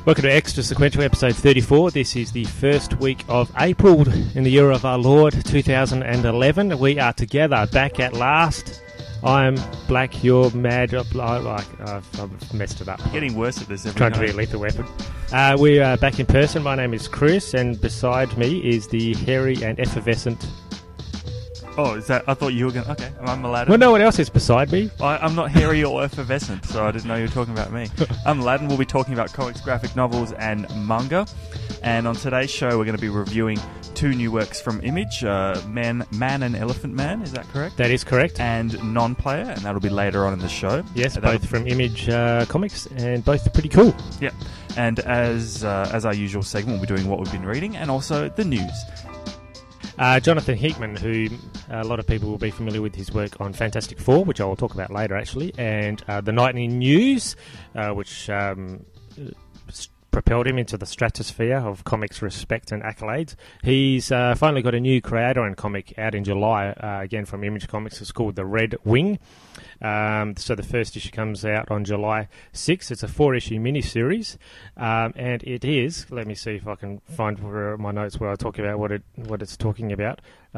Welcome to Extra Sequential, episode 34. This is the first week of April in the year of our Lord, 2011. We are together, back at last. I'm Black, you're Mad. I've messed it up. Getting worse at this every Trying night. to be a lethal weapon. We are back in person. My name is Chris, and beside me is the hairy and effervescent... Oh, is that... I thought you were going to... Okay, I'm Aladdin. Well, no one else is beside me. I'm not hairy or effervescent, so I didn't know you were talking about me. I'm Aladdin. We'll be talking about comics, graphic novels, and manga. And on today's show, we're going to be reviewing two new works from Image, Man and Elephant Man, is that correct? That is correct. And Non-Player, and that'll be later on in the show. Yes, both from Image Comics, and both pretty cool. Yeah. And as our usual segment, we'll be doing what we've been reading, and also the news. Jonathan Hickman, who a lot of people will be familiar with his work on Fantastic Four, which I will talk about later actually, and The Nightly News, which propelled him into the stratosphere of comics respect and accolades. He's finally got a new creator-owned comic out in July, again from Image Comics. It's called The Red Wing. So the first issue comes out on July 6th. It's a 4-issue miniseries, and it is, let me see if I can find my notes where I talk about what it's talking about.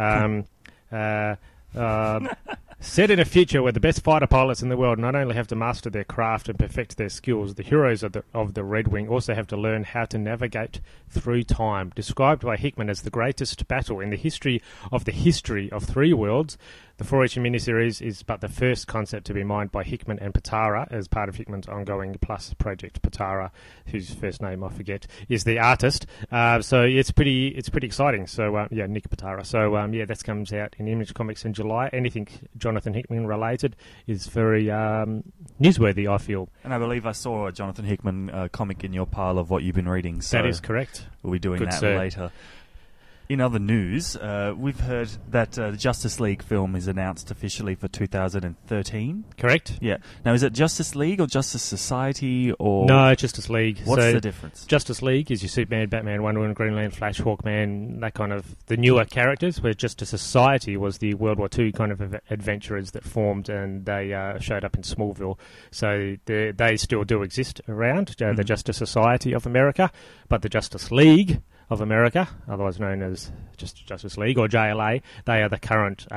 Set in a future where the best fighter pilots in the world not only have to master their craft and perfect their skills, the heroes of the Red Wing also have to learn how to navigate through time. Described by Hickman as the greatest battle in the history of three worlds, the 4-issue miniseries is but the first concept to be mined by Hickman and Patara as part of Hickman's ongoing Plus project. Patara, whose first name I forget, is the artist. So it's pretty exciting. So Nick Patara. So that comes out in Image Comics in July. Anything Jonathan Hickman related is very newsworthy, I feel. And I believe I saw a Jonathan Hickman comic in your pile of what you've been reading. So that is correct. We'll be doing that later. In other news, we've heard that the Justice League film is announced officially for 2013. Correct. Yeah. Now, is it Justice League or Justice Society or... No, Justice League. What's the difference? Justice League is your Superman, Batman, Wonder Woman, Green Lantern, Flash, Hawkman, that kind of... the newer characters, where Justice Society was the World War II kind of adventurers that formed, and they showed up in Smallville. So they still do exist around, the Justice Society of America, but the Justice League of America, otherwise known as just Justice League or JLA, they are the current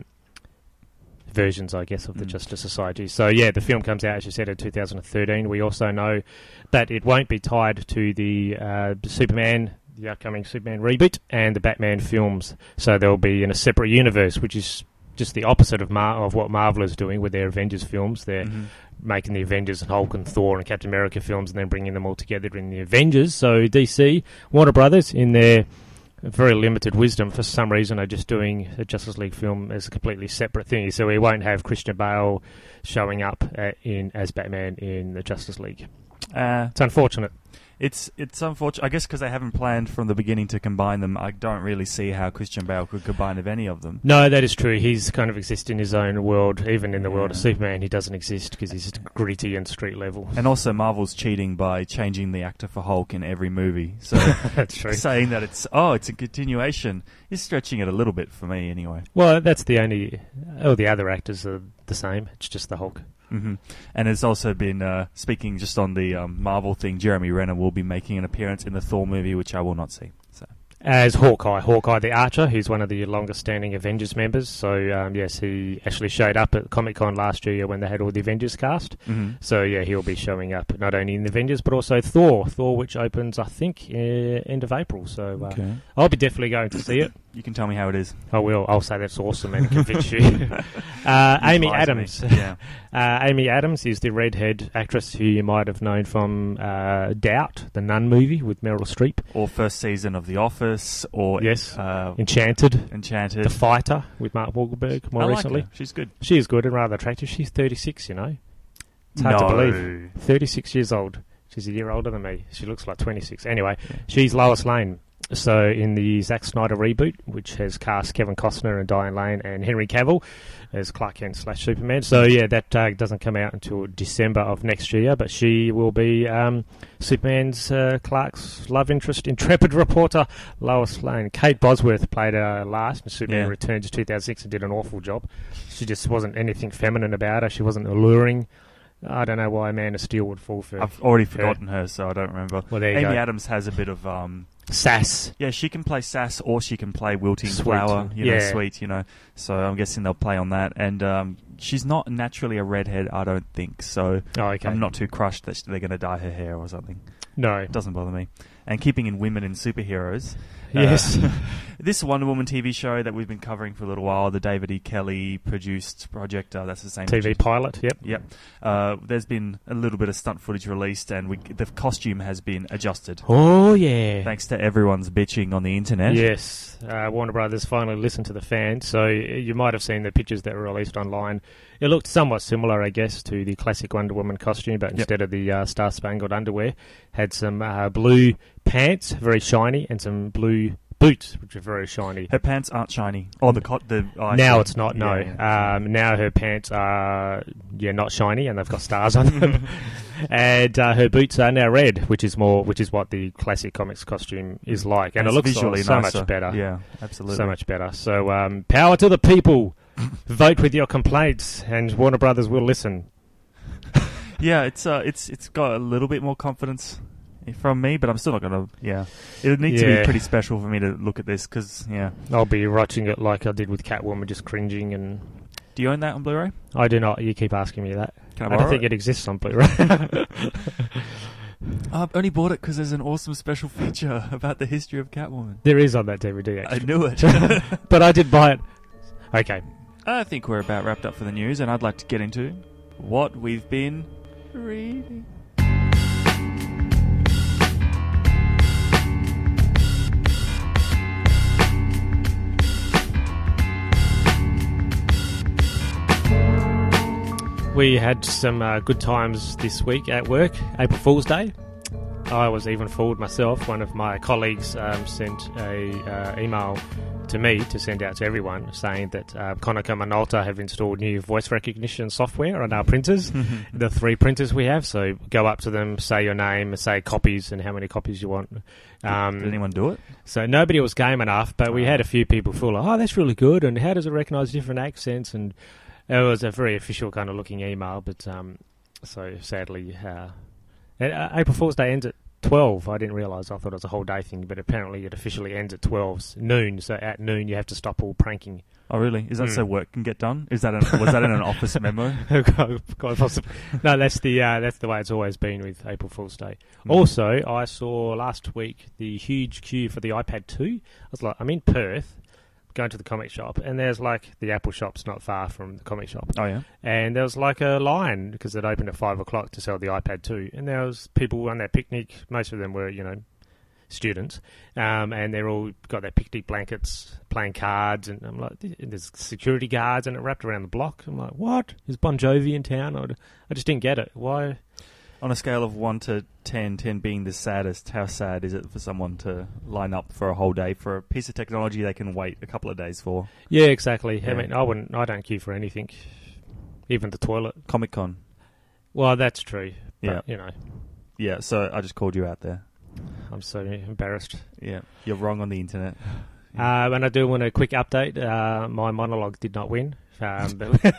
versions, I guess, of the Justice Society. So, yeah, the film comes out, as you said, in 2013. We also know that it won't be tied to the Superman, the upcoming Superman reboot, and the Batman films. So they'll be in a separate universe, which is just the opposite of what Marvel is doing with their Avengers films. They're making the Avengers and Hulk and Thor and Captain America films and then bringing them all together in the Avengers. So DC, Warner Brothers, in their very limited wisdom, for some reason, are just doing a Justice League film as a completely separate thing. So we won't have Christian Bale showing up as Batman in the Justice League. It's unfortunate. It's unfortunate. I guess because they haven't planned from the beginning to combine them, I don't really see how Christian Bale could combine of any of them. No, that is true. He's kind of exists in his own world. Even in the world of Superman, he doesn't exist because he's gritty and street level. And also, Marvel's cheating by changing the actor for Hulk in every movie. So that's true. Saying that it's a continuation is stretching it a little bit for me, anyway. Well, that's the only... all the other actors are the same. It's just the Hulk. Mm-hmm. And it's also been, speaking just on the Marvel thing, Jeremy Renner will be making an appearance in the Thor movie, which I will not see. So. As Hawkeye the Archer, who's one of the longest-standing Avengers members. So, yes, he actually showed up at Comic-Con last year when they had all the Avengers cast. Mm-hmm. So, yeah, he'll be showing up not only in the Avengers, but also Thor, which opens, I think, end of April. So, I'll be definitely going to see it. You can tell me how it is. I will. I'll say that's awesome and convince you. Amy Adams. Yeah. Amy Adams is the redhead actress who you might have known from Doubt, the Nun movie with Meryl Streep. Or first season of The Office. Or yes. Enchanted. The Fighter with Mark Wahlberg more recently. Her. She's good. She is good and rather attractive. She's 36, you know. It's hard to believe. 36 years old. She's a year older than me. She looks like 26. Anyway, she's Lois Lane. So in the Zack Snyder reboot, which has cast Kevin Costner and Diane Lane and Henry Cavill as Clark Kent / Superman. So yeah, that doesn't come out until December of next year, but she will be Superman's Clark's love interest, intrepid reporter Lois Lane. Kate Bosworth played her last in Superman Returns 2006 and did an awful job. She just wasn't anything feminine about her. She wasn't alluring. I don't know why Man of Steel would fall for. I've already forgotten her, so I don't remember. Well, there you Amy go. Adams has a bit of Sass. yeah, she can play sass or she can play wilting Sweet. flower, Yeah. sweet, So I'm guessing they'll play on that. And she's not naturally a redhead, I don't think. So Oh, okay. I'm not too crushed that they're going to dye her hair or something. No. It doesn't bother me. And keeping in women in superheroes. Yes. This Wonder Woman TV show that we've been covering for a little while, the David E. Kelly produced project, that's the same TV pilot, yep. Yep. There's been a little bit of stunt footage released, and the costume has been adjusted. Oh, yeah. Thanks to everyone's bitching on the internet. Yes. Warner Brothers finally listened to the fans, so you might have seen the pictures that were released online. It looked somewhat similar, I guess, to the classic Wonder Woman costume, but instead of the star-spangled underwear, had some blue pants, very shiny, and some blue boots, which are very shiny. Her pants aren't shiny. Oh, Now it's not, no. Yeah. Now her pants are, not shiny, and they've got stars on them. And her boots are now red, which is what the classic comics costume is like. And it looks visually so nicer. much better. Yeah, absolutely. So much better. So, power to the people. Vote with your complaints, and Warner Brothers will listen. Yeah, it's got a little bit more confidence from me, but I'm still not going to... Yeah. It would need to be pretty special for me to look at this, because, I'll be watching it like I did with Catwoman, just cringing and... Do you own that on Blu-ray? I do not. You keep asking me that. Can I don't think it exists on Blu-ray. I've only bought it because there's an awesome special feature about the history of Catwoman. There is on that DVD, actually. I knew it. But I did buy it. Okay. I think we're about wrapped up for the news, and I'd like to get into what we've been reading. We had some good times this week at work. April Fool's Day. I was even fooled myself. One of my colleagues sent a email to me to send out to everyone saying that Konica Minolta have installed new voice recognition software on our printers, the 3 printers we have. So go up to them, say your name, say copies and how many copies you want. Did anyone do it? So nobody was game enough, but we had a few people full of, oh, that's really good, and how does it recognise different accents? And it was a very official kind of looking email, but so sadly, April Fool's Day ends at 12. I didn't realise. I thought it was a whole day thing, but apparently it officially ends at 12 noon. So at noon you have to stop all pranking. Oh, really? Is that so work can get done? Was that in an office memo? Quite possibly. No, that's the way it's always been with April Fool's Day. Also, I saw last week the huge queue for the iPad 2. I was like, I'm in Perth, going to the comic shop, and there's like the Apple shop's not far from the comic shop. Oh, yeah? And there was like a line because it opened at 5 o'clock to sell the iPad 2, and there was people on their picnic. Most of them were, students, and they're all got their picnic blankets, playing cards, and I'm like, there's security guards, and it wrapped around the block. I'm like, what? Is Bon Jovi in town? I just didn't get it. Why? On a scale of 1 to 10, 10 being the saddest, how sad is it for someone to line up for a whole day for a piece of technology they can wait a couple of days for? Yeah, exactly. Yeah. I mean, I don't queue for anything, even the toilet. Comic-Con. Well, that's true. But, Yeah, so I just called you out there. I'm so embarrassed. Yeah, you're wrong on the internet. And I do want a quick update. My monologue did not win. But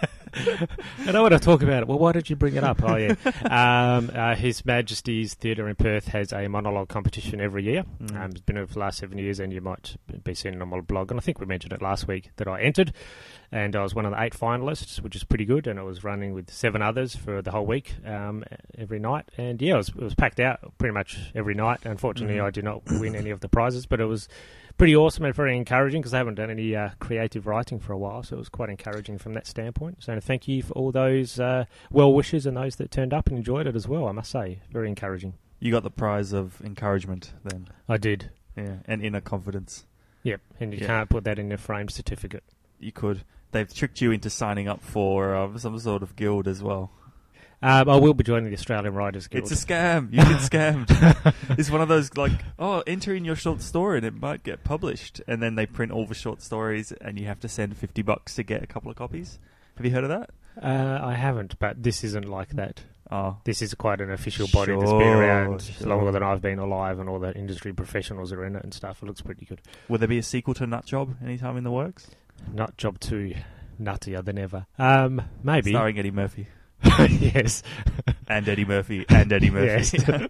I don't want to talk about it. Well, why did you bring it up? Oh, yeah. His Majesty's Theatre in Perth has a monologue competition every year. It's been over the last 7 years, and you might be seeing it on my blog. And I think we mentioned it last week that I entered, and I was one of the 8 finalists, which is pretty good. And it was running with 7 others for the whole week, every night. And yeah, it was packed out pretty much every night. Unfortunately, I did not win any of the prizes, but it was pretty awesome and very encouraging because I haven't done any creative writing for a while, so it was quite encouraging from that standpoint. So thank you for all those well-wishers and those that turned up and enjoyed it as well, I must say. Very encouraging. You got the prize of encouragement then? I did. Yeah, and inner confidence. Yep, and you can't put that in a framed certificate. You could. They've tricked you into signing up for some sort of guild as well. I will be joining the Australian Writers Guild. It's a scam. You get scammed. It's one of those, like, enter in your short story and it might get published. And then they print all the short stories and you have to send $50 to get a couple of copies. Have you heard of that? I haven't, but this isn't like that. Oh. This is quite an official body that's been around longer than I've been alive, and all the industry professionals are in it and stuff. It looks pretty good. Will there be a sequel to Nut Job anytime in the works? Nut Job 2. Nuttier than ever. Maybe. Starring Eddie Murphy. Yes. And Eddie Murphy. And Eddie Murphy. Yes.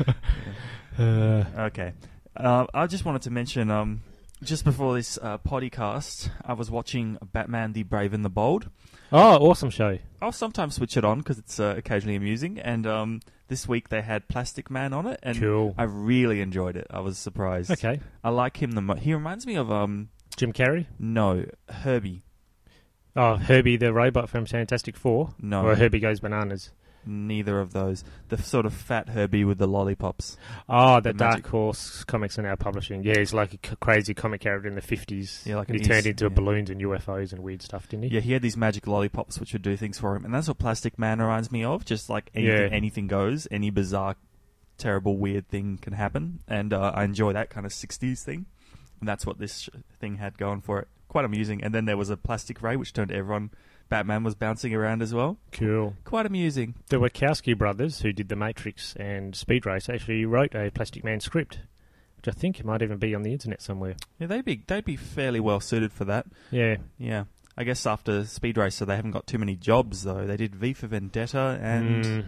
Okay. I just wanted to mention, just before this podcast, I was watching Batman the Brave and the Bold. Oh, awesome show. I'll sometimes switch it on because it's occasionally amusing. And this week they had Plastic Man on it, and Cool. I really enjoyed it. I was surprised. Okay. I like him he reminds me of Jim Carrey? no, Herbie. Oh, Herbie the robot from Fantastic Four? No. Or Herbie Goes Bananas? Neither of those. The sort of fat Herbie with the lollipops. Oh, the The Dark magic- Horse comics are now publishing. Yeah, he's like a crazy comic character in the 50s. Yeah, like he an turned East- into yeah. balloons and UFOs and weird stuff, didn't he? Yeah, he had these magic lollipops which would do things for him, and that's what Plastic Man reminds me of. Just like anything goes, any bizarre, terrible, weird thing can happen, and I enjoy that kind of 60s thing, and that's what this thing had going for it. Quite amusing. And then there was a plastic ray which turned everyone. Batman was bouncing around as well. Cool. Quite amusing. The Wachowski brothers, who did The Matrix and Speed Race, actually wrote a Plastic Man script, which I think might even be on the internet somewhere. Yeah, they'd be fairly well suited for that. Yeah. Yeah. I guess after Speed Racer they haven't got too many jobs though. They did V for Vendetta and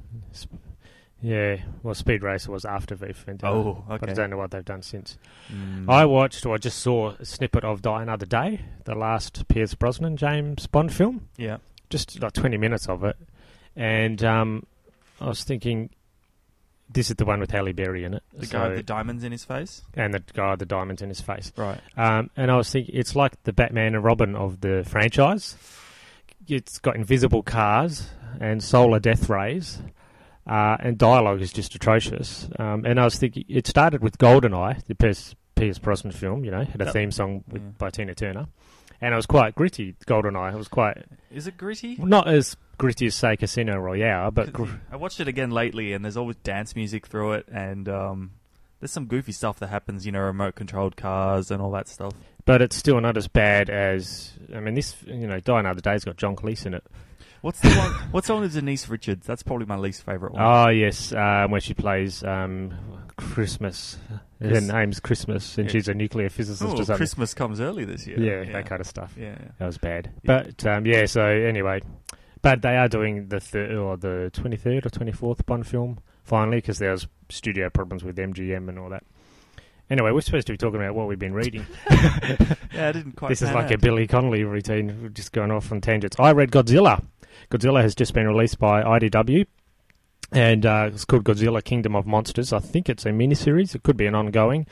Yeah, well, Speed Racer was after V for Vendetta. Oh, But I okay. don't know what they've done since. Mm. I just saw a snippet of Die Another Day, the last Pierce Brosnan James Bond film. Yeah. Just like 20 minutes of it. And I was thinking, this is the one with Halle Berry in it. The guy with the diamonds in his face? And the guy with the diamonds in his face. Right. And I was thinking, it's like the Batman and Robin of the franchise. It's got invisible cars and solar death rays. And dialogue is just atrocious. And I was thinking, it started with GoldenEye, the Pierce Brosnan film, had a Yep. theme song Yeah. by Tina Turner. And it was quite gritty, GoldenEye. It was quite... Is it gritty? Not as gritty as, say, Casino Royale, but... I watched it again lately, and there's always dance music through it, and there's some goofy stuff that happens, remote-controlled cars and all that stuff. But it's still not as bad as... I mean, this, Die Another Day's got John Cleese in it. What's the one? What's the one with Denise Richards? That's probably my least favourite one. Oh, yes, where she plays Christmas. Her name's Christmas, and Yeah. she's a nuclear physicist or Oh, something. Christmas comes early this year. Yeah, that kind of stuff. Yeah. That was bad. Yeah. But, so anyway. But they are doing the 23rd or 24th Bond film, finally, because there was studio problems with MGM and all that. Anyway, we're supposed to be talking about what we've been reading. Yeah, I didn't quite. This is pan like a out. Billy Connolly routine. We're just going off on tangents. I read Godzilla. Godzilla has just been released by IDW. And it's called Godzilla Kingdom of Monsters. I think it's a miniseries. It could be an ongoing.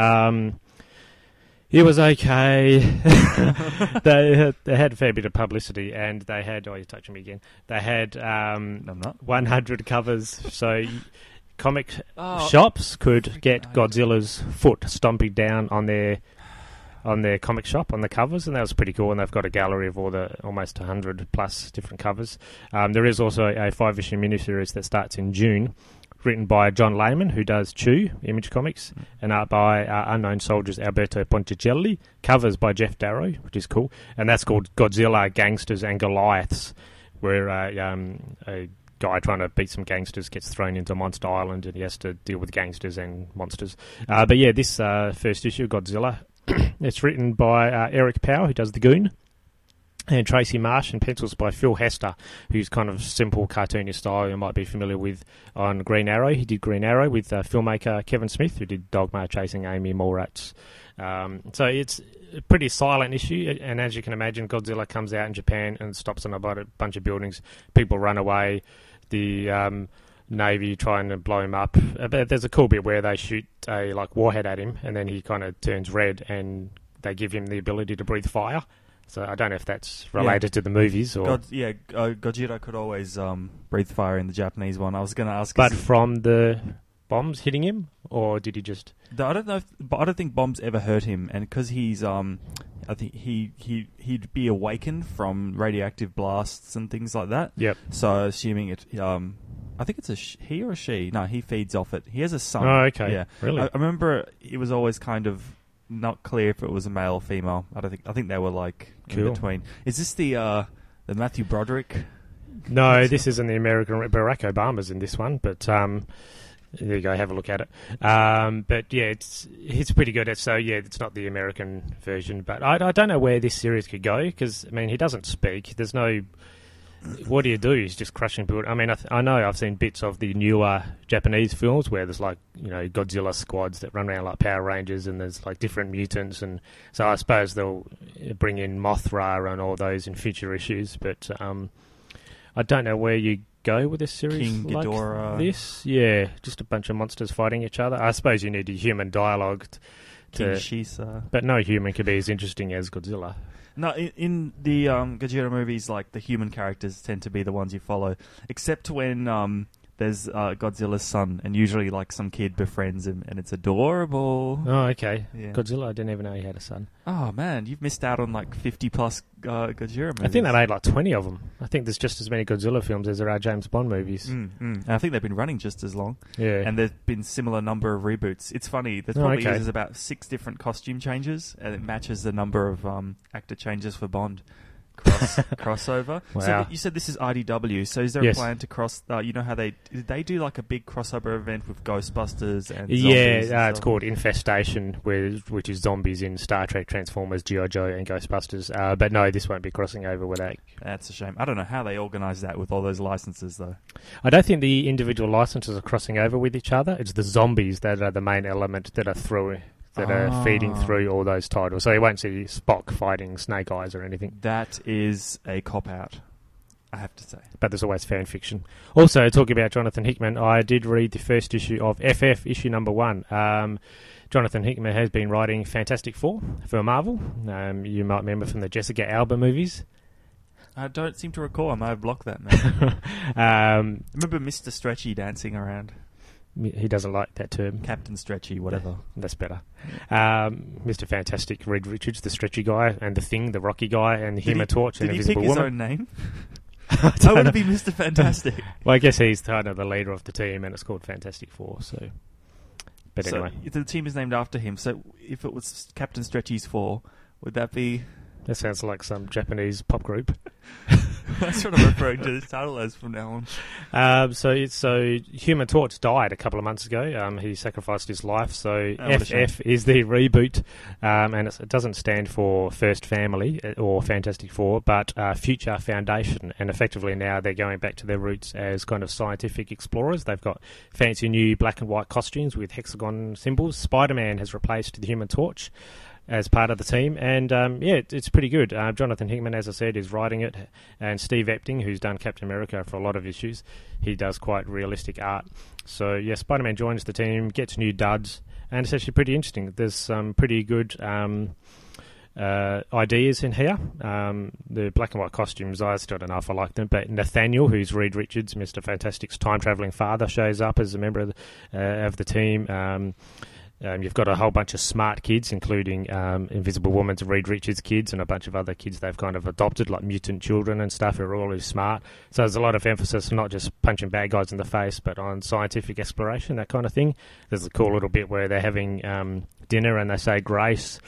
It was okay. They had a fair bit of publicity, and they had... Oh, you're touching me again. They had No, I'm not. 100 covers. So comic Oh, shops could freaking get hate. Godzilla's foot stomping down on their comic shop on the covers, and that was pretty cool. And they've got a gallery of all the almost 100 plus different covers. There is also a 5-issue miniseries that starts in June, written by John Layman, who does Chew, Image Comics, and art by Unknown Soldiers Alberto Ponticelli, covers by Jeff Darrow, which is cool. And that's called Godzilla, Gangsters and Goliaths, where a guy trying to beat some gangsters gets thrown into Monster Island, and he has to deal with gangsters and monsters. But yeah, this first issue, Godzilla, it's written by Eric Powell, who does The Goon, and Tracy Marsh, and pencils by Phil Hester, who's kind of simple cartoonish style you might be familiar with on Green Arrow. He did Green Arrow with filmmaker Kevin Smith, who did Dogma, Chasing Amy, Mallrats. So it's a pretty silent issue, and as you can imagine, Godzilla comes out in Japan and stops on a bunch of buildings. People run away. The Navy trying to blow him up. But there's a cool bit where they shoot a warhead at him, and then he kind of turns red, and they give him the ability to breathe fire. So I don't know if that's related to the movies or... Gojira could always breathe fire in the Japanese one. I was going to ask... But from the bombs hitting him, or did he just... I don't know, I don't think bombs ever hurt him, and because he's... I think he'd be awakened from radioactive blasts and things like that. Yep. So assuming it... I think it's he or a she. No, he feeds off it. He has a son. Oh, okay. Yeah. Really? I remember it was always kind of not clear if it was a male or female. I think they were like Cool. in between. Is this the Matthew Broderick? No, this isn't the American... Barack Obama's in this one, but... there you go, have a look at it. But yeah, it's pretty good. So yeah, it's not the American version, but I don't know where this series could go, because I mean, he doesn't speak. There's no what do you do? He's just crushing build. I mean, I know I've seen bits of the newer Japanese films where there's like, Godzilla squads that run around like Power Rangers, and there's like different mutants, and so I suppose they'll bring in Mothra and all those in future issues. But I don't know where you go with this series. King Ghidorah. This, yeah, just a bunch of monsters fighting each other. I suppose you need a human dialogue. King Shisa. But no human can be as interesting as Godzilla. No, in the Gojira movies, like the human characters tend to be the ones you follow, except when there's Godzilla's son, and usually like some kid befriends him, and it's adorable. Oh, okay. Yeah. Godzilla, I didn't even know he had a son. Oh man, you've missed out on like 50 plus Gojira movies. I think they made like 20 of them. I think there's just as many Godzilla films as there are James Bond movies. And I think they've been running just as long. Yeah. And there's been similar number of reboots. It's funny. There's probably there's about 6 different costume changes, and it matches the number of actor changes for Bond. Crossover. Wow. So you said this is IDW. So is there Yes. a plan to cross? You know how they do like a big crossover event with Ghostbusters and Yeah, zombies and it's stuff? called Infestation, which is zombies in Star Trek, Transformers, G.I. Joe, and Ghostbusters. But no, this won't be crossing over with that. That's a shame. I don't know how they organise that with all those licenses, though. I don't think the individual licenses are crossing over with each other. It's the zombies that are the main element that are feeding through all those titles. So you won't see Spock fighting Snake Eyes or anything. That is a cop-out, I have to say. But there's always fan fiction. Also, talking about Jonathan Hickman, I did read the first issue of FF, issue number 1. Jonathan Hickman has been writing Fantastic Four for Marvel. You might remember from the Jessica Alba movies. I don't seem to recall. I may have blocked that, man. Remember Mr. Stretchy dancing around? He doesn't like that term. Captain Stretchy, whatever. That's better. Mr. Fantastic, Reed Richards, the stretchy guy, and the Thing, the rocky guy, and the Human Torch, and Invisible Woman. Did he pick his own name? How would it be Mr. Fantastic? Well, I guess he's kind of the leader of the team, and it's called Fantastic Four. So, but anyway, the team is named after him. So, if it was Captain Stretchy's Four, would that be? That sounds like some Japanese pop group. That's what I'm referring to this title as from now on. So Human Torch died a couple of months ago. He sacrificed his life. So FF is the reboot, and it doesn't stand for First Family or Fantastic Four, but Future Foundation. And effectively now they're going back to their roots as kind of scientific explorers. They've got fancy new black and white costumes with hexagon symbols. Spider-Man has replaced the Human Torch as part of the team, and it's pretty good. Jonathan Hickman, as I said, is writing it, and Steve Epting, who's done Captain America for a lot of issues, he does quite realistic art. So yeah, Spider-Man joins the team, gets new duds, and it's actually pretty interesting. There's some pretty good ideas in here. The black and white costumes, I still don't know if I like them, but Nathaniel, who's Reed Richards, Mr. Fantastic's time-travelling father, shows up as a member of the team. You've got a whole bunch of smart kids, including Invisible Woman's Reed Richards kids and a bunch of other kids they've kind of adopted, like mutant children and stuff, who are all smart. So there's a lot of emphasis on not just punching bad guys in the face, but on scientific exploration, that kind of thing. There's a cool little bit where they're having dinner and they say grace.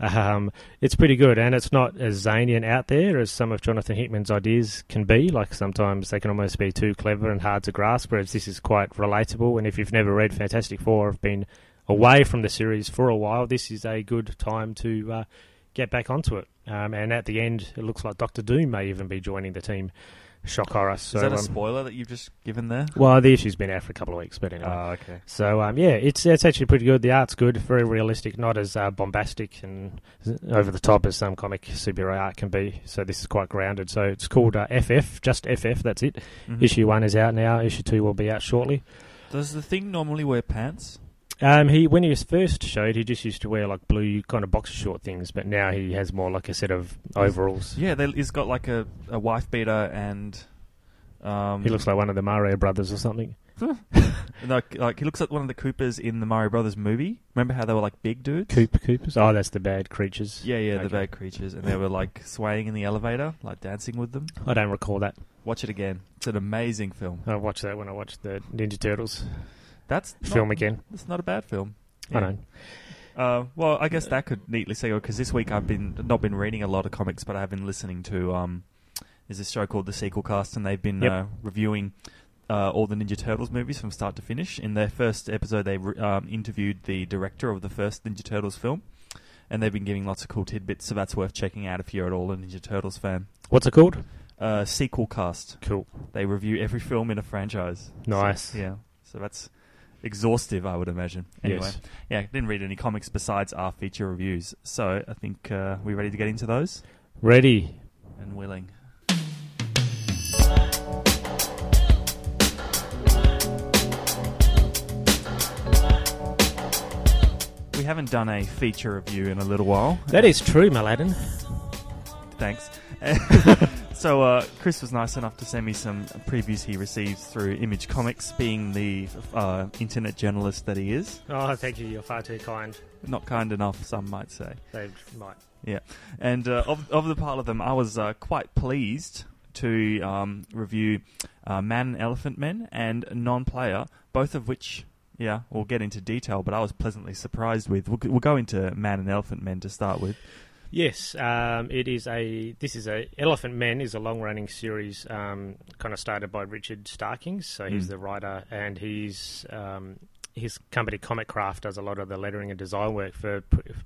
It's pretty good, and it's not as zany and out there as some of Jonathan Hickman's ideas can be. Like sometimes they can almost be too clever and hard to grasp, whereas this is quite relatable. And if you've never read Fantastic Four or have been away from the series for a while, this is a good time to get back onto it. And at the end, it looks like Dr. Doom may even be joining the team. Shock horror. So, is that a spoiler that you've just given there? Well, the issue's been out for a couple of weeks, but anyway. Oh, okay. So, it's actually pretty good. The art's good, very realistic, not as bombastic and over the top as some comic superhero art can be. So this is quite grounded. So it's called FF, just FF, that's it. Mm-hmm. Issue 1 is out now. Issue 2 will be out shortly. Does the Thing normally wear pants? When he was first showed, he just used to wear like blue kind of boxer short things, but now he has more like a set of overalls. Yeah, he's got like a wife beater and... he looks like one of the Mario brothers or something. No, like he looks like one of the Coopers in the Mario Brothers movie. Remember how they were like big dudes? Coopers? Oh, that's the bad creatures. Yeah, okay. The bad creatures. And they were like swaying in the elevator, like dancing with them. I don't recall that. Watch it again. It's an amazing film. I watched that when I watched the Ninja Turtles. That's film again. It's not a bad film. Yeah. I know. Well, I guess that could neatly segue, because this week I've not been reading a lot of comics, but I've been listening to there's this show called The Sequel Cast, and they've been reviewing all the Ninja Turtles movies from start to finish. In their first episode, they interviewed the director of the first Ninja Turtles film, and they've been giving lots of cool tidbits, so that's worth checking out if you're at all a Ninja Turtles fan. What's it called? Sequel Cast. Cool. They review every film in a franchise. Nice. So that's exhaustive, I would imagine. Anyway, Yes. yeah, didn't read any comics besides our feature reviews. So I think we ready to get into those? Ready. And willing. We haven't done a feature review in a little while. That is true, Maladen. Thanks. So Chris was nice enough to send me some previews he received through Image Comics, being the internet journalist that he is. Oh, thank you. You're far too kind. Not kind enough, some might say. They might. Yeah. And of the part of them, I was quite pleased to review Man and Elephant Men and Non-Player, both of which, yeah, we'll get into detail, but I was pleasantly surprised with. We'll go into Man and Elephant Men to start with. Yes, Elephant Men is a long-running series, kind of started by Richard Starkings. So he's the writer, and his company Comic Craft does a lot of the lettering and design work for,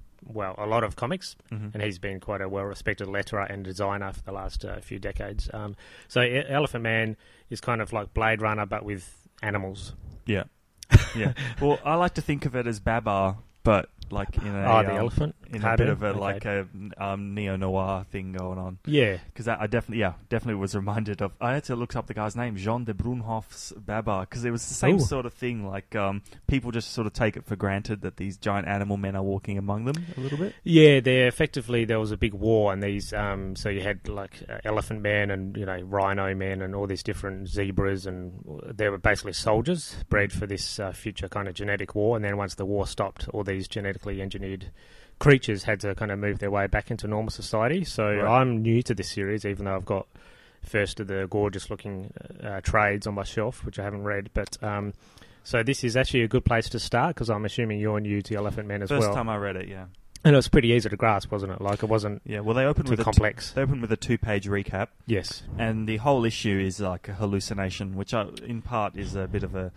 a lot of comics, and he's been quite a well-respected letterer and designer for the last few decades. So Elephant Man is kind of like Blade Runner, but with animals. Yeah. Yeah. Well, I like to think of it as Babar, but like in a the elephant in cartoon? a bit of a Okay. like a neo-noir thing going on. Yeah. Because I definitely was reminded of. I had to look up the guy's name, Jean de Brunhoff's Babar, because it was the same sort of thing. Like people just sort of take it for granted that these giant animal men are walking among them a little bit. Yeah, there was a big war, and these so you had like elephant men and rhino men and all these different zebras, and they were basically soldiers bred for this future kind of genetic war. And then once the war stopped, all these genetically engineered creatures had to kind of move their way back into normal society. So I'm new to this series, even though I've got first of the gorgeous looking trades on my shelf, which I haven't read. But so this is actually a good place to start, because I'm assuming you're new to Elephant Men as well. First time I read it, yeah. And it was pretty easy to grasp, wasn't it? Like, it wasn't well, they opened too with complex. They opened with a 2-page recap. Yes. And the whole issue is like a hallucination, which in part is a bit of a...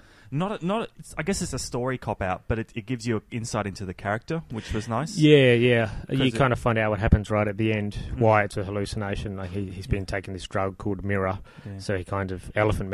I guess it's a story cop-out, but it gives you insight into the character, which was nice. Yeah. You kind of find out what happens right at the end, why it's a hallucination. Like he's been taking this drug called Mirror, so he kind of... Elephant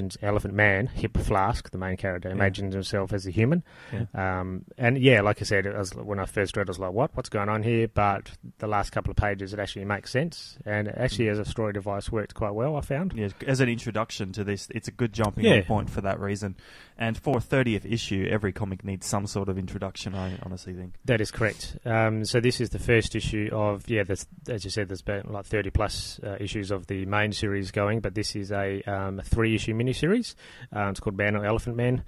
Man, Hip Flask, the main character, imagines himself as a human. Yeah. And like I said, when I first read it, I was like, what's going on here? But the last couple of pages, it actually makes sense, and actually as a story device worked quite well, I found. Yeah, as an introduction to this, it's a good jumping point for that reason. And for a 30th issue, every comic needs some sort of introduction, I honestly think. That is correct. So this is the first issue of, as you said, there's been like 30 plus issues of the main series going, but this is a 3-issue miniseries. It's called Man or Elephant Men.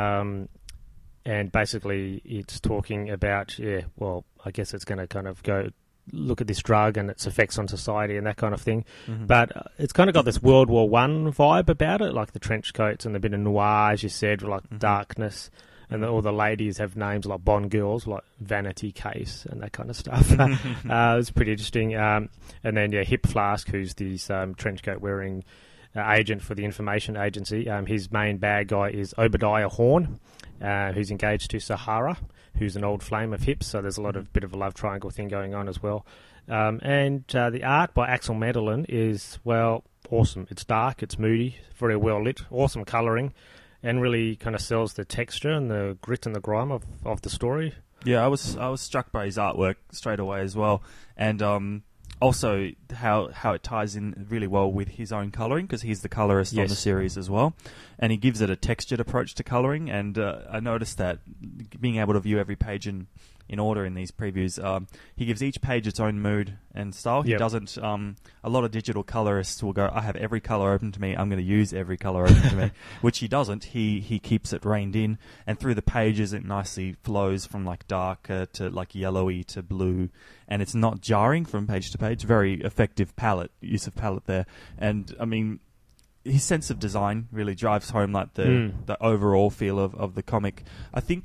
And basically it's talking about, I guess it's going to kind of go look at this drug and its effects on society and that kind of thing. But it's kind of got this World War One vibe about it, like the trench coats and a bit of noir, as you said, like darkness. And all the ladies have names like Bond girls, like Vanity Case and that kind of stuff. It's pretty interesting. And then, Hip Flask, who's this trench coat wearing agent for the information agency. His main bad guy is Obadiah Horn, who's engaged to Sahara, who's an old flame of Hips. So there's a bit of a love triangle thing going on as well. And the art by Axel Madelin is, awesome. It's dark, it's moody, very well lit, awesome colouring, and really kind of sells the texture and the grit and the grime of the story. Yeah, I was struck by his artwork straight away as well, and also how it ties in really well with his own colouring, because he's the colourist on the series as well, and he gives it a textured approach to colouring. And I noticed that being able to view every page in order in these previews, he gives each page its own mood and style. He doesn't. A lot of digital colorists will go, I have every color open to me, I'm going to use every color open to me, which he doesn't. He keeps it reined in, and through the pages it nicely flows from like darker to like yellowy to blue, and it's not jarring from page to page. Very effective use of palette there. And I mean, his sense of design really drives home like the overall feel of the comic. I think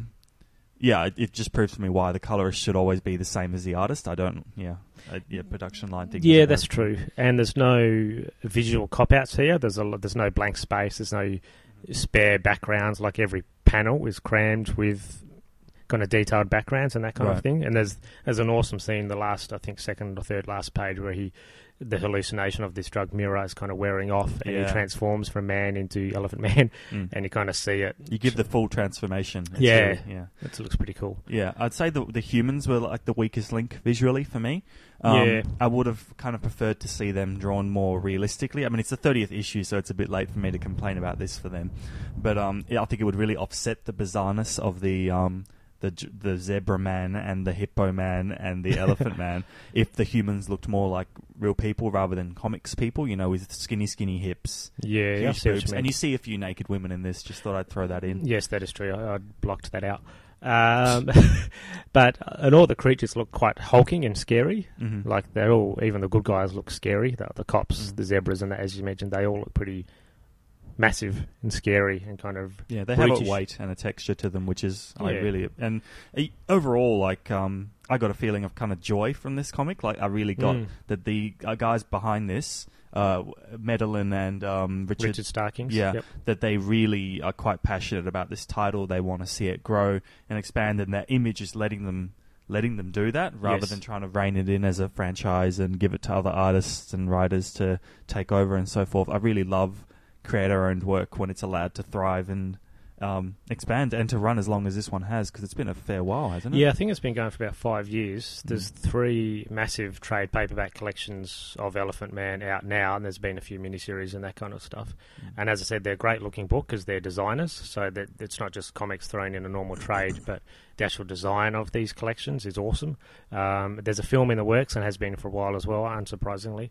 it just proves to me why the colorist should always be the same as the artist. Production line thing. Yeah, that's true. And there's no visual cop-outs here. There's no blank space. There's no spare backgrounds. Like every panel is crammed with kind of detailed backgrounds and that kind of thing. And there's an awesome scene, the last, I think, second or third last page, where he the hallucination of this drug Mira is kind of wearing off, and Yeah. he transforms from man into Elephant Man, and you kind of see it. You give the full transformation. It's Yeah. really- yeah. It looks pretty cool. Yeah, I'd say the humans were like the weakest link visually for me. Yeah. I would have kind of preferred to see them drawn more realistically. I mean, it's the 30th issue, so it's a bit late for me to complain about this for them. But yeah, I think it would really offset the bizarreness of the zebra man and the hippo man and the elephant man if the humans looked more like real people rather than comics people, you know, with skinny hips, Yeah, I huge see what boobs. you mean. And you see a few naked women in this. Just thought I'd throw that in. Yes, that is true. I blocked that out. And all the creatures look quite hulking and scary. Mm-hmm. Like they're all, even the good guys look scary. The cops, the zebras, and that, as you mentioned, they all look pretty massive and scary and kind of Yeah, they have brutish. a weight and a texture to them, which is I Yeah. really and overall, like I got a feeling of kind of joy from this comic. Like I really got that the guys behind this, Medellin and Richard Starkings. yeah, Yep. that they really are quite passionate about this title. They want to see it grow and expand, and that Image is letting them do that rather Yes. than trying to rein it in as a franchise and give it to other artists and writers to take over and so forth. I really love creator-owned work when it's allowed to thrive and expand and to run as long as this one has, because it's been a fair while, hasn't it? Yeah, I think it's been going for about 5 years. There's 3 massive trade paperback collections of Elephant Man out now, and there's been a few miniseries and that kind of stuff. And as I said, they're a great looking book because they're designers, so that it's not just comics thrown in a normal trade, but the actual design of these collections is awesome. There's a film in the works and has been for a while as well, unsurprisingly.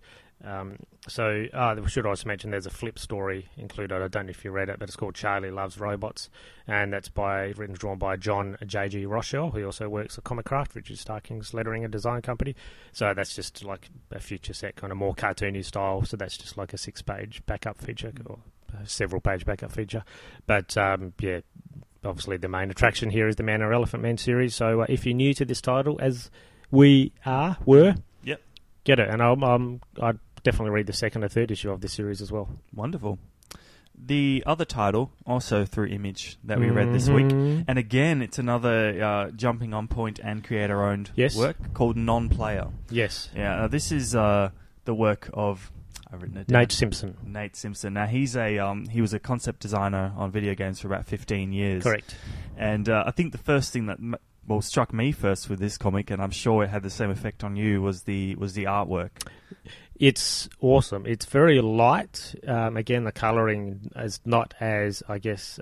We should also mention there's a flip story included. I don't know if you read it, but it's called Charlie Loves Robots, and that's written and drawn by John J.G. Rochelle, who also works at Comic Craft, Richard Starking's lettering and design company. So that's just like a future set, kind of more cartoony style. So that's just like a 6-page backup feature or a several-page backup feature. But yeah, obviously the main attraction here is the Man or Elephant Man series. So if you're new to this title, as we were, Yep. get it. And I'd definitely read the 2nd or 3rd issue of this series as well. Wonderful. The other title, also through Image, that we read this week, and again, it's another jumping on point and creator-owned Yes. work called Non-Player. Yes. Yeah, this is the work of I've written it down. Nate Simpson. Nate Simpson. Now he was a concept designer on video games for about 15 years. Correct. And I think the first thing that struck me first with this comic, and I'm sure it had the same effect on you, was the artwork. It's awesome. It's very light. Again, the colouring is not as, I guess,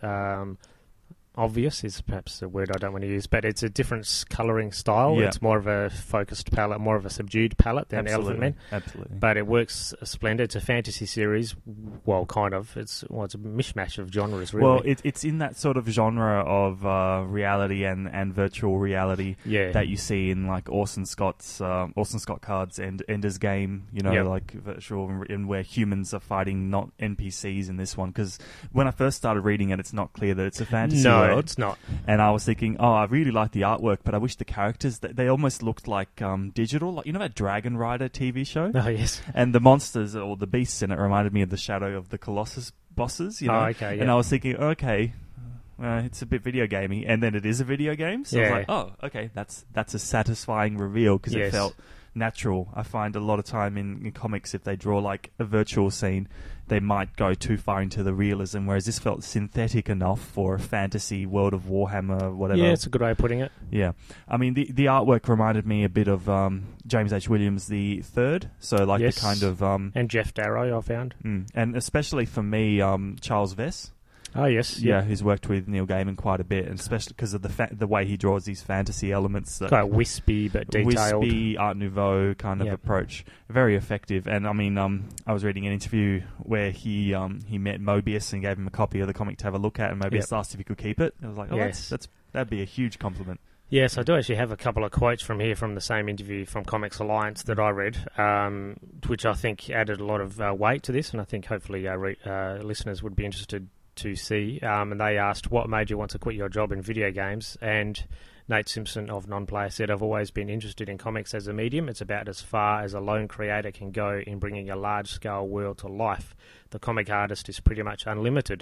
obvious is perhaps a word I don't want to use, but it's a different colouring style. Yeah. It's more of a focused palette, more of a subdued palette than Elephant Man. Absolutely. But it works splendid. It's a fantasy series. Well, kind of. It's a mishmash of genres, really. Well, it's in that sort of genre of reality and virtual reality that you see in like Orson Scott Card's Ender's Game, you know, Yep. like virtual, and where humans are fighting not NPCs in this one. Because when I first started reading it, it's not clear that it's a fantasy No, world. it's not. And I was thinking, I really like the artwork, but I wish the characters, they almost looked like digital. Like, you know that Dragon Rider TV show? Oh, yes. And the monsters or the beasts in it reminded me of the Shadow of the Colossus bosses, you know? Oh, okay, yeah. And I was thinking, okay, it's a bit video gamey, and then it is a video game. So I was Yeah. like, oh, okay, that's a satisfying reveal because Yes. it felt natural. I find a lot of time in comics, if they draw like a virtual scene, they might go too far into the realism, whereas this felt synthetic enough for a fantasy World of Warhammer, whatever. Yeah, it's a good way of putting it. Yeah. I mean, the artwork reminded me a bit of James H. Williams the Third, so like Yes. the kind of... And Jeff Darrow, I found. and especially for me, Charles Vess. Oh, yes. Yeah, who's worked with Neil Gaiman quite a bit, and especially because of the way he draws these fantasy elements. That Quite wispy but detailed. Wispy, Art Nouveau kind of Yep. approach. Very effective. And I mean, I was reading an interview where he met Mobius and gave him a copy of the comic to have a look at, and Mobius Yep. asked if he could keep it. I was like, oh, Yes. that'd be a huge compliment. Yes, I do actually have a couple of quotes from here from the same interview from Comics Alliance that I read, which I think added a lot of weight to this, and I think hopefully listeners would be interested to see. And they asked, what made you want to quit your job in video games? And Nate Simpson of Non-Player said, I've always been interested in comics as a medium. It's about as far as a lone creator can go in bringing a large-scale world to life. The comic artist is pretty much unlimited.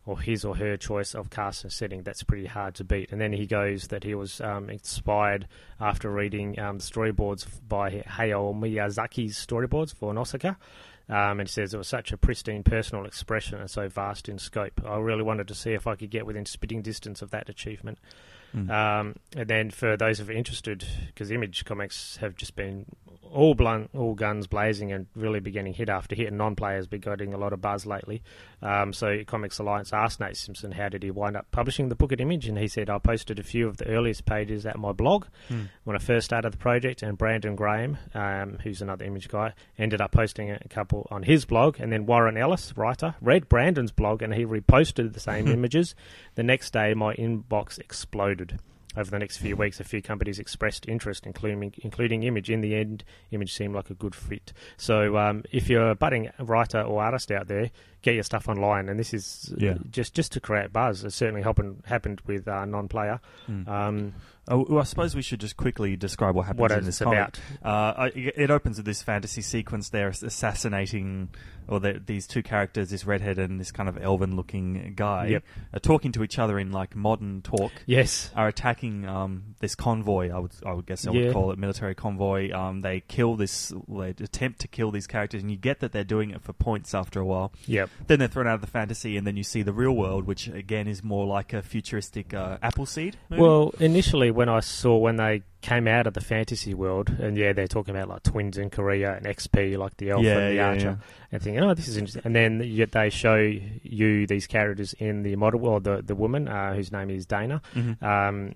or his or her choice of cast and setting, that's pretty hard to beat. And then he goes that he was inspired after reading the storyboards by Hayao Miyazaki's storyboards for Nausicaa. And he says it was such a pristine personal expression and so vast in scope. I really wanted to see if I could get within spitting distance of that achievement. And then for those who are interested, because Image Comics have just been all guns blazing and really beginning hit after hit, and non-players been getting a lot of buzz lately. So Comics Alliance asked Nate Simpson how did he wind up publishing the book at Image, and he said, I posted a few of the earliest pages at my blog when I first started the project, and Brandon Graham, who's another Image guy, ended up posting a couple on his blog, and then Warren Ellis, writer, read Brandon's blog and he reposted the same images. The next day my inbox exploded. Over the next few weeks, a few companies expressed interest, including Image. In the end, Image seemed like a good fit. So if you're a budding writer or artist out there, get your stuff online. And this is just to create buzz. It certainly happened with non-player. Well, I suppose we should just quickly describe what happens in this comic. It opens with this fantasy sequence. They're assassinating, or these two characters, this redhead and this kind of elven-looking guy, are talking to each other in like modern talk. Yes, are attacking this convoy. I would guess I would call it military convoy. They attempt to kill these characters, and you get that they're doing it for points after a while. Yep. Then they're thrown out of the fantasy, and then you see the real world, which again is more like a futuristic Appleseed movie. Well, initially when they came out of the fantasy world, and they're talking about like twins in Korea and XP, like the elf and the archer, and thinking, oh, this is interesting. And then they show you these characters in the model world, the woman whose name is Dana, and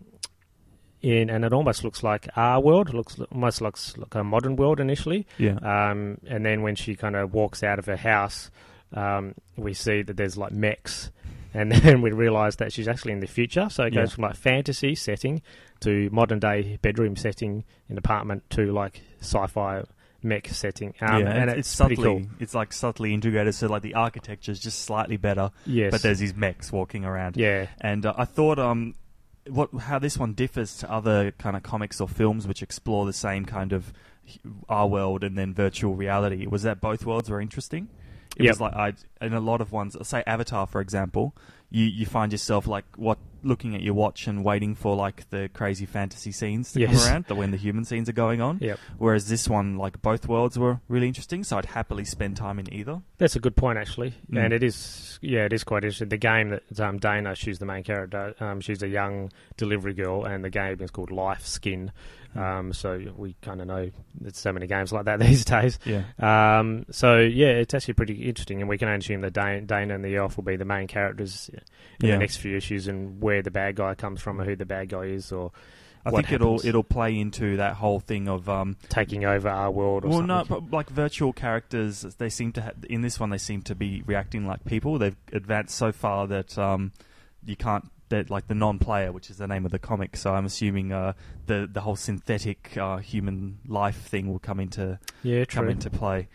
it almost looks like our world. It almost looks like a modern world initially. And then when she kind of walks out of her house, we see that there's like mechs. And then we realise that she's actually in the future. So it goes from like fantasy setting to modern day bedroom setting in apartment to like sci-fi mech setting. And it's subtly pretty cool. It's like subtly integrated. So like the architecture is just slightly better. Yes. But there's these mechs walking around. Yeah. And I thought how this one differs to other kind of comics or films which explore the same kind of our world and then virtual reality was that both worlds were interesting. It was like in a lot of ones, say Avatar, for example, you find yourself like looking at your watch and waiting for like the crazy fantasy scenes to come around, when the human scenes are going on. Whereas this one, like both worlds were really interesting, so I'd happily spend time in either. That's a good point, actually, and it is quite interesting. The game that Dana, she's the main character. She's a young delivery girl, and the game is called Life Skin. So we kind of know there's so many games like that these days. So it's actually pretty interesting, and we can only assume that Dana and the elf will be the main characters in the next few issues, and where the bad guy comes from, or who the bad guy is, or I think it'll play into that whole thing of taking over our world. Or something. No, but like virtual characters, they seem to in this one they seem to be reacting like people. They've advanced so far that you can't. That like the non-player, which is the name of the comic. So I'm assuming the whole synthetic human life thing will come into play.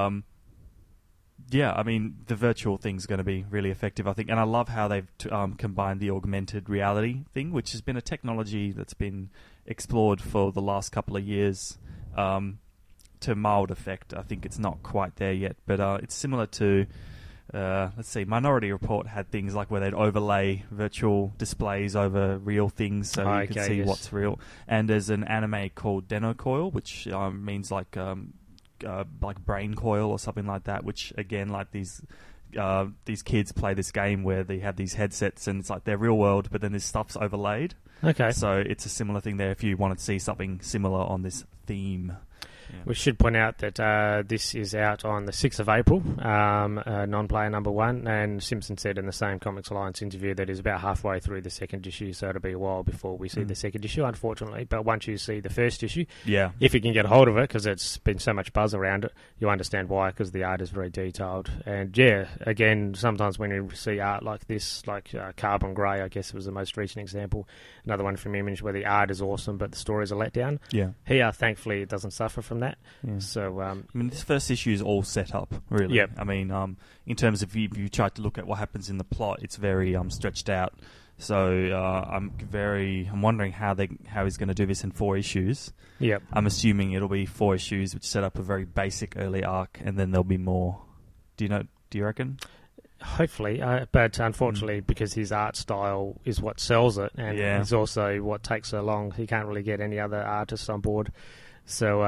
I mean the virtual thing's going to be really effective, I think, and I love how they've combined the augmented reality thing, which has been a technology that's been explored for the last couple of years to mild effect. I think it's not quite there yet, but it's similar to. Let's see, Minority Report had things like where they'd overlay virtual displays over real things so you could see what's real. And there's an anime called Denocoil, which means like brain coil or something like that, which again, like these kids play this game where they have these headsets and it's like their real world, but then this stuff's overlaid. Okay. So it's a similar thing there if you want to see something similar on this theme. Yeah. We should point out that this is out on the 6th of April, non-player number 1, and Simpson said in the same Comics Alliance interview that he's about halfway through the second issue, so it'll be a while before we see the second issue, unfortunately. But once you see the first issue, if you can get a hold of it, because it's been so much buzz around it, you understand why, because the art is very detailed. And again, sometimes when you see art like this, like Carbon Grey, I guess was the most recent example, another one from Image where the art is awesome, but the story is a letdown. Here, thankfully, it doesn't suffer from that. So I mean, this first issue is all set up, really. I mean, in terms of if you try to look at what happens in the plot, it's very stretched out. So I'm wondering how he's going to do this in 4 issues. I'm assuming it'll be 4 issues which set up a very basic early arc, and then there'll be more. Do you reckon? Hopefully, but unfortunately, because his art style is what sells it, and it's also what takes so long, he can't really get any other artists on board. So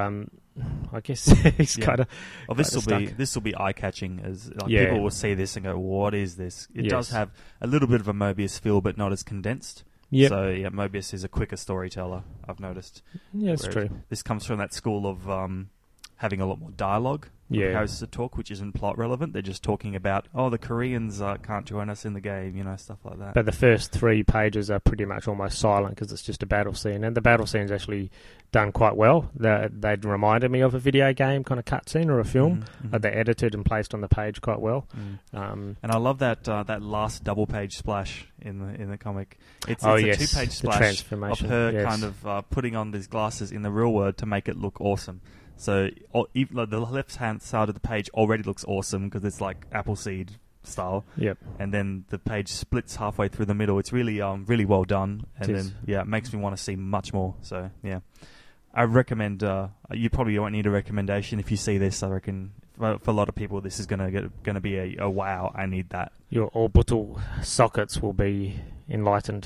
I guess he's kind of. Well, this will be eye catching, as people will see this and go, "What is this?" It does have a little bit of a Mobius feel, but not as condensed. Yep. So Mobius is a quicker storyteller, I've noticed. Yeah, it's true. This comes from that school of having a lot more dialogue. Opposed to talk, which isn't plot relevant. They're just talking about, the Koreans can't join us in the game, stuff like that. But the first 3 pages are pretty much almost silent because it's just a battle scene, and the battle scene's actually done quite well. They'd reminded me of a video game kind of cutscene or a film. They're edited and placed on the page quite well. And I love that last double page splash in the comic. It's a 2-page splash of her kind of putting on these glasses in the real world to make it look awesome. So even the left-hand side of the page already looks awesome because it's like Appleseed style. Yep. And then the page splits halfway through the middle. It's really really well done. And then it makes me want to see much more. So I recommend. You probably won't need a recommendation if you see this. I reckon for a lot of people, this is gonna be a wow. I need that. Your orbital sockets will be enlightened.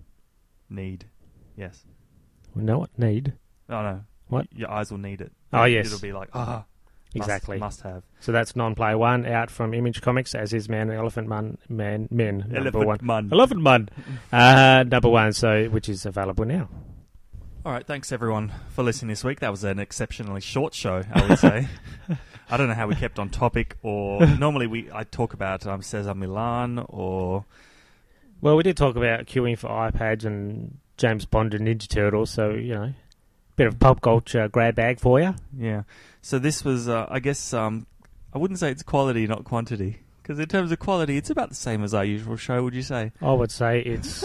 Need, yes. No, what need? Oh no. What? Your eyes will need it. Oh, yes. It'll be like, exactly. Must have. So that's Non-Player 1 out from Image Comics, as is Man Elephant Man number 1. Elephant Man. Number 1, which is available now. All right, thanks everyone for listening this week. That was an exceptionally short show, I would say. I don't know how we kept on topic, or normally I talk about Cesar Millan, or... Well, we did talk about queuing for iPads and James Bond and Ninja Turtles, so, bit of pop culture grab bag for you. Yeah. So this was, I guess, I wouldn't say it's quality, not quantity. Because in terms of quality, it's about the same as our usual show, would you say? I would say it's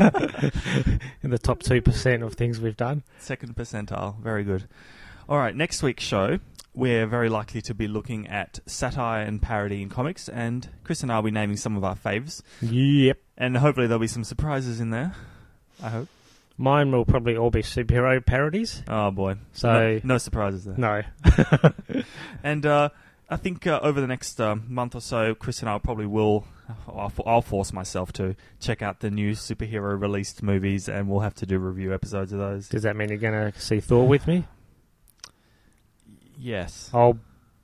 in the top 2% of things we've done. Second percentile. Very good. All right, next week's show, we're very likely to be looking at satire and parody in comics, and Chris and I will be naming some of our faves. Yep. And hopefully there'll be some surprises in there, I hope. Mine will probably all be superhero parodies. Oh, boy. So no surprises there. No. And I think over the next month or so, Chris and I probably will, I'll force myself to check out the new superhero released movies, and we'll have to do review episodes of those. Does that mean you're going to see Thor with me? Yes. I'll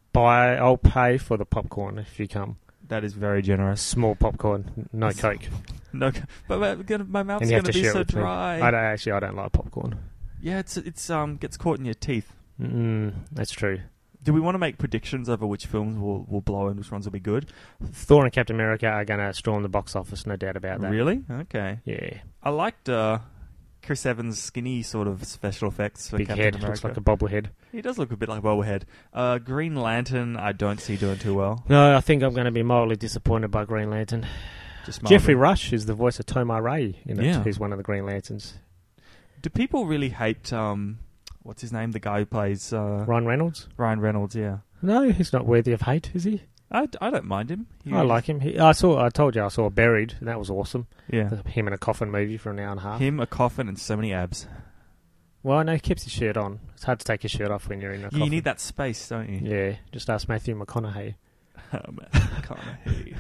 pay for the popcorn if you come. That is very generous. Small popcorn, no Coke. No, but my mouth's going to be so dry. I don't like popcorn. Yeah, it's gets caught in your teeth. That's true. Do we want to make predictions over which films will blow and which ones will be good? Thor and Captain America are going to storm the box office, no doubt about that. Really? Okay. Yeah. I liked Chris Evans' skinny sort of special effects for Big Captain head, America. looks like a bobblehead. He does look a bit like a bobblehead. Green Lantern, I don't see doing too well. No, I think I'm going to be mildly disappointed by Green Lantern. Just mildly. Jeffrey Rush is the voice of Tomar Ray in it. Yeah. Who's one of the Green Lanterns. Do people really hate, what's his name, the guy who plays... Ryan Reynolds? Ryan Reynolds, yeah. No, he's not worthy of hate, is he? I don't mind him. I like him. I told you I saw Buried, and that was awesome. Yeah. Him in a coffin movie for an hour and a half. Him, a coffin, and so many abs. Well, no, he keeps his shirt on. It's hard to take your shirt off when you're in a coffin. You need that space, don't you? Yeah, just ask Matthew McConaughey. McConaughey.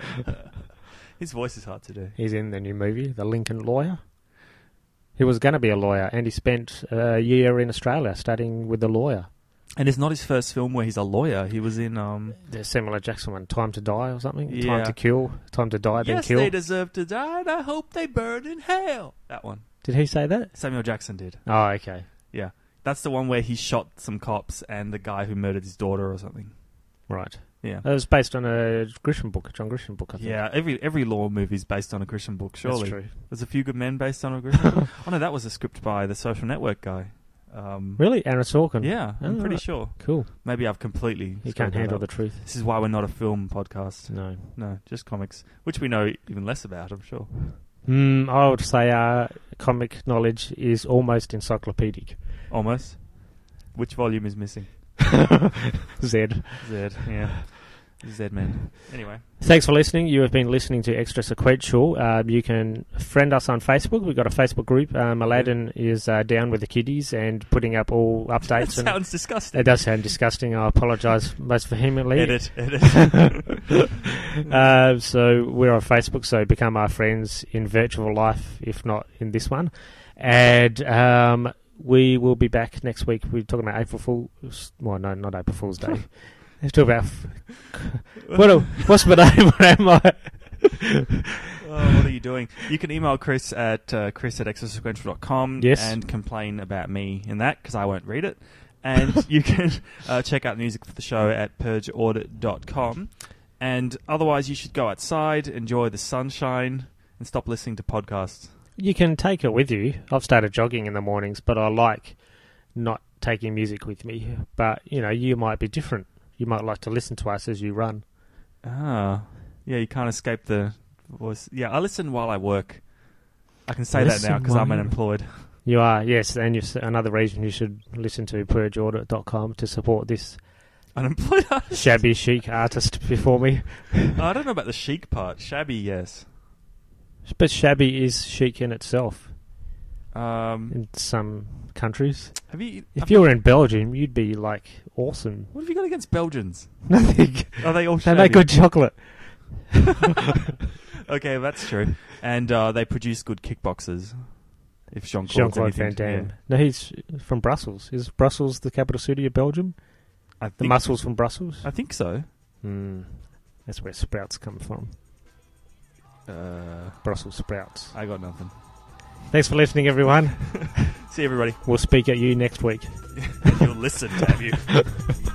His voice is hard to do. He's in the new movie, The Lincoln Lawyer. He was going to be a lawyer, and he spent a year in Australia studying with a lawyer. And it's not his first film where he's a lawyer. He was in... the Samuel L. Jackson one, Time to Die or something? Yeah. Time to Kill, Time to Die, then Kill. Yes, they deserve to die, and I hope they burn in hell. That one. Did he say that? Samuel Jackson did. Oh, okay. Yeah. That's the one where he shot some cops and the guy who murdered his daughter or something. Right. Yeah. It was based on a John Grisham book, I think. Yeah, every law movie is based on a Grisham book, surely. That's true. There's A Few Good Men based on a Grisham book. Oh, no, that was a script by the Social Network guy. Really? Aaron Sorkin? Yeah, I'm pretty sure. Cool. Maybe I've completely... You can't handle the truth. This is why we're not a film podcast. No, just comics, which we know even less about, I'm sure. I would say our comic knowledge is almost encyclopedic. Almost? Which volume is missing? Zed, yeah. Z-Man. Anyway. Thanks for listening. You have been listening to Extra Sequential. You can friend us on Facebook. We've got a Facebook group. Aladdin is down with the kiddies and putting up all updates. That sounds disgusting. It does sound disgusting. I apologise most vehemently. Edit. So we're on Facebook, so become our friends in virtual life, if not in this one. And we will be back next week. We're talking about April Fool's... Well, no, not April Fool's Day. Let's talk about... what's my name? What am I? What are you doing? You can email Chris at chris@extrasequential.com and complain about me in that, because I won't read it. And you can check out the music for the show at purgeaudit.com. And otherwise, you should go outside, enjoy the sunshine, and stop listening to podcasts. You can take it with you. I've started jogging in the mornings, but I like not taking music with me. But, you might be different. You might like to listen to us as you run. Ah, yeah, you can't escape the voice. Yeah, I listen while I work. I can say that now because I'm unemployed. You are, yes, and another reason you should listen to purgeaudit.com to support this unemployed artist. Shabby chic artist before me. I don't know about the chic part. Shabby, yes. But shabby is chic in itself. In some countries. If you were in Belgium, you'd be like awesome. What have you got against Belgians? Nothing. Are they all shabby? They make good chocolate. Okay, that's true. And they produce good kickboxers. If Jean-Claude Van Damme. Yeah. No, he's from Brussels. Is Brussels the capital city of Belgium? The muscles from Brussels? I think so. That's where sprouts come from. Brussels sprouts. I got nothing. Thanks for listening, everyone. See you, everybody. We'll speak at you next week. You'll listen, damn you.